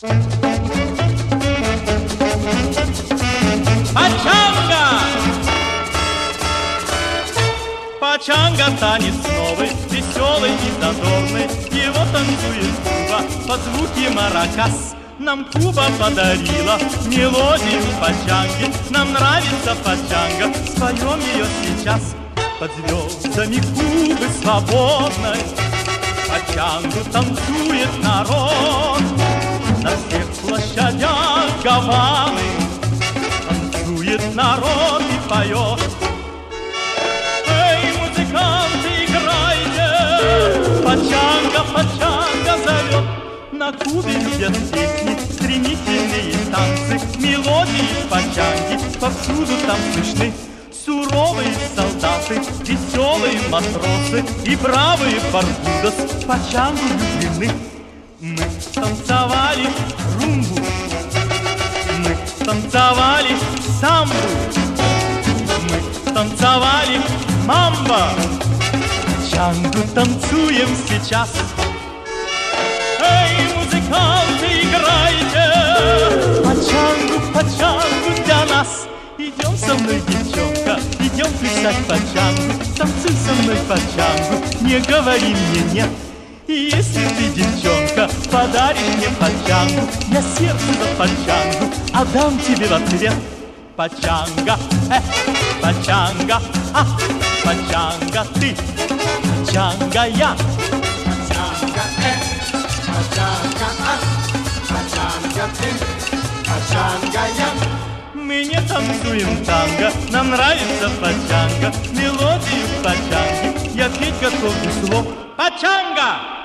Пачанга! Пачанга танец новый, веселый и задорный. Его танцует Куба под звуки маракас. Нам Куба подарила мелодию пачанги. Нам нравится пачанга, споем ее сейчас. Под звездами Кубы свободной пачангу танцует народ. На всех площадях Гаваны танцует народ и поет. Эй, музыканты, играйте! Пачанга, пачанга зовет. На Кубе любят песни, стремительные танцы, мелодии пачанги повсюду там слышны. Суровые солдаты, веселые матросы и бравые барбудос пачангу влюблены. Мы танцевали румбу, мы танцевали самбу, мы танцевали мамбо. Пачангу танцуем сейчас. Эй, музыканты, играйте! Пачангу, пачангу для нас. Идем со мной, девчонка, идем плясать пачангу. Танцуй со мной пачангу, не говори мне нет. И если ты, девчонка, подаришь мне пачангу, я сердце за пачангу отдам тебе в ответ. Пачанга, пачанга, пачанга ты, пачанга я. Пачанга, пачанга, пачанга ты, пачанга я. Мы не танцуем танго, нам нравится пачанга. Мелодию пачанги я петь готов без слов. Пачанга!